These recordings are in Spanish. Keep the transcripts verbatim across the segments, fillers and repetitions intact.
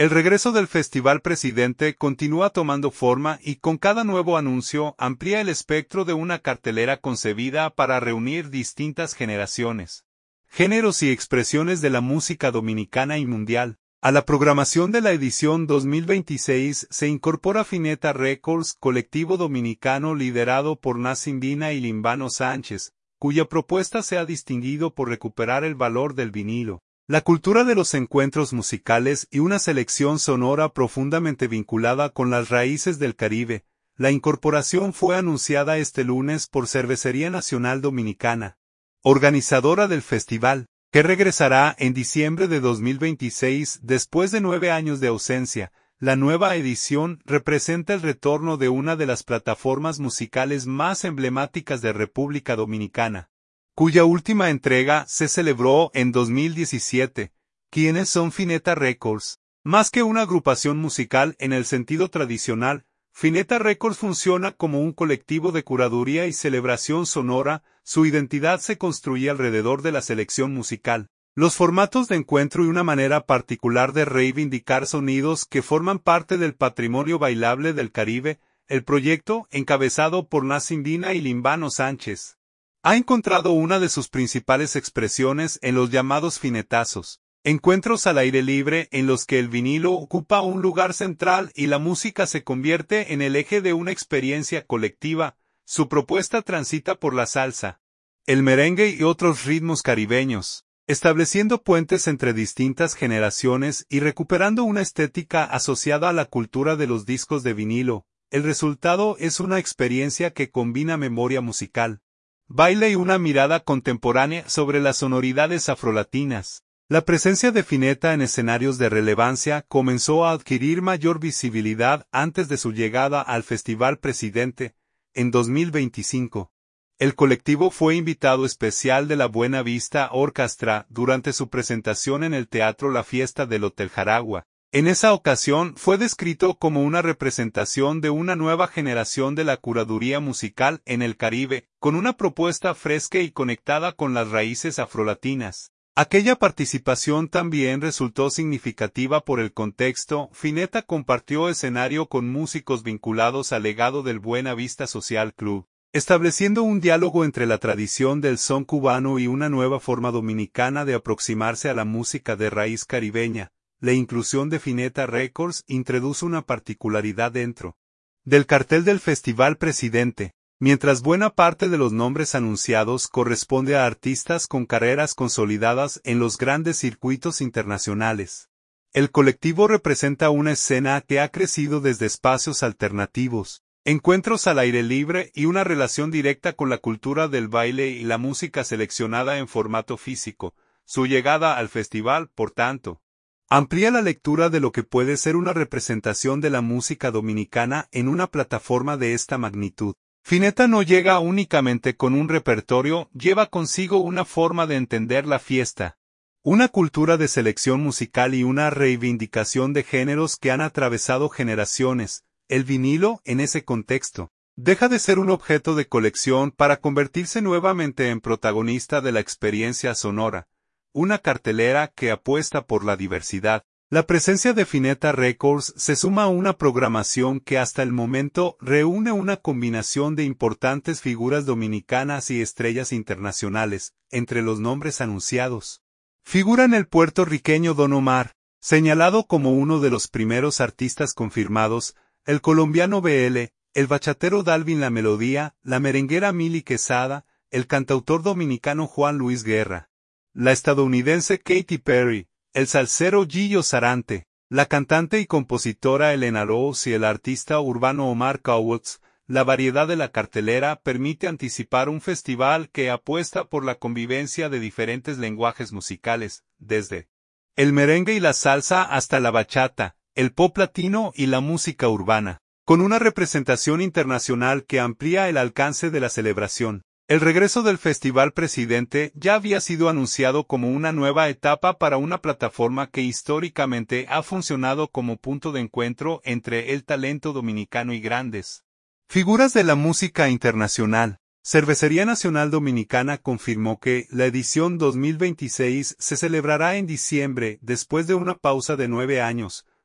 El regreso del Festival Presidente continúa tomando forma y con cada nuevo anuncio amplía el espectro de una cartelera concebida para reunir distintas generaciones, géneros y expresiones de la música dominicana y mundial. A la programación de la edición dos mil veintiséis se incorpora Fineta Records, colectivo dominicano liderado por Nassim Dina y Limbano Sánchez, cuya propuesta se ha distinguido por recuperar el valor del vinilo, la cultura de los encuentros musicales y una selección sonora profundamente vinculada con las raíces del Caribe. La incorporación fue anunciada este lunes por Cervecería Nacional Dominicana, organizadora del festival, que regresará en diciembre de dos mil veintiséis después de nueve años de ausencia. La nueva edición representa el retorno de una de las plataformas musicales más emblemáticas de República Dominicana, cuya última entrega se celebró en dos mil diecisiete. ¿Quiénes son Fineta Records? Más que una agrupación musical en el sentido tradicional, Fineta Records funciona como un colectivo de curaduría y celebración sonora. Su identidad se construye alrededor de la selección musical, los formatos de encuentro y una manera particular de reivindicar sonidos que forman parte del patrimonio bailable del Caribe. El proyecto, encabezado por Nassim Dina y Limbano Sánchez, ha encontrado una de sus principales expresiones en los llamados finetazos, encuentros al aire libre en los que el vinilo ocupa un lugar central y la música se convierte en el eje de una experiencia colectiva. Su propuesta transita por la salsa, el merengue y otros ritmos caribeños, estableciendo puentes entre distintas generaciones y recuperando una estética asociada a la cultura de los discos de vinilo. El resultado es una experiencia que combina memoria musical, baile y una mirada contemporánea sobre las sonoridades afrolatinas. La presencia de Fineta en escenarios de relevancia comenzó a adquirir mayor visibilidad antes de su llegada al Festival Presidente, en dos mil veinticinco. El colectivo fue invitado especial de la Buena Vista Orchestra durante su presentación en el Teatro La Fiesta del Hotel Jaragua. En esa ocasión fue descrito como una representación de una nueva generación de la curaduría musical en el Caribe, con una propuesta fresca y conectada con las raíces afrolatinas. Aquella participación también resultó significativa por el contexto. Fineta compartió escenario con músicos vinculados al legado del Buena Vista Social Club, estableciendo un diálogo entre la tradición del son cubano y una nueva forma dominicana de aproximarse a la música de raíz caribeña. La inclusión de Fineta Records introduce una particularidad dentro del cartel del Festival Presidente. Mientras buena parte de los nombres anunciados corresponde a artistas con carreras consolidadas en los grandes circuitos internacionales, el colectivo representa una escena que ha crecido desde espacios alternativos, encuentros al aire libre y una relación directa con la cultura del baile y la música seleccionada en formato físico. Su llegada al festival, por tanto, amplía la lectura de lo que puede ser una representación de la música dominicana en una plataforma de esta magnitud. Fineta no llega únicamente con un repertorio, lleva consigo una forma de entender la fiesta, una cultura de selección musical y una reivindicación de géneros que han atravesado generaciones. El vinilo, en ese contexto, deja de ser un objeto de colección para convertirse nuevamente en protagonista de la experiencia sonora, una cartelera que apuesta por la diversidad. La presencia de Fineta Records se suma a una programación que hasta el momento reúne una combinación de importantes figuras dominicanas y estrellas internacionales. Entre los nombres anunciados figuran el puertorriqueño Don Omar, señalado como uno de los primeros artistas confirmados, el colombiano B L, el bachatero Dalvin La Melodía, la merenguera Mili Quesada, el cantautor dominicano Juan Luis Guerra, la estadounidense Katy Perry, el salsero Gillo Sarante, la cantante y compositora Elena Rose y el artista urbano Omar Cowards. La variedad de la cartelera permite anticipar un festival que apuesta por la convivencia de diferentes lenguajes musicales, desde el merengue y la salsa hasta la bachata, el pop latino y la música urbana, con una representación internacional que amplía el alcance de la celebración. El regreso del Festival Presidente ya había sido anunciado como una nueva etapa para una plataforma que históricamente ha funcionado como punto de encuentro entre el talento dominicano y grandes figuras de la música internacional. Cervecería Nacional Dominicana confirmó que la edición dos mil veintiséis se celebrará en diciembre después de una pausa de nueve años,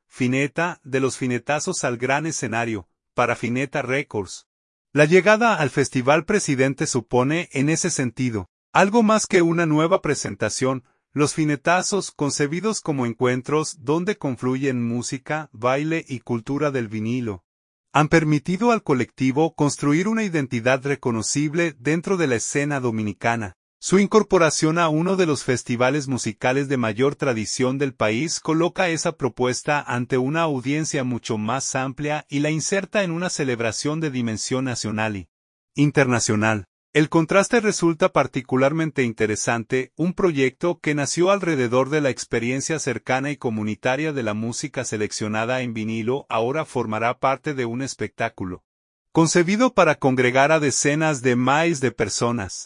Fineta, de los finetazos al gran escenario, para Fineta Records. La llegada al Festival Presidente supone, en ese sentido, algo más que una nueva presentación. Los finetazos, concebidos como encuentros donde confluyen música, baile y cultura del vinilo, han permitido al colectivo construir una identidad reconocible dentro de la escena dominicana. Su incorporación a uno de los festivales musicales de mayor tradición del país coloca esa propuesta ante una audiencia mucho más amplia y la inserta en una celebración de dimensión nacional y internacional. El contraste resulta particularmente interesante, un proyecto que nació alrededor de la experiencia cercana y comunitaria de la música seleccionada en vinilo ahora formará parte de un espectáculo concebido para congregar a decenas de miles de personas.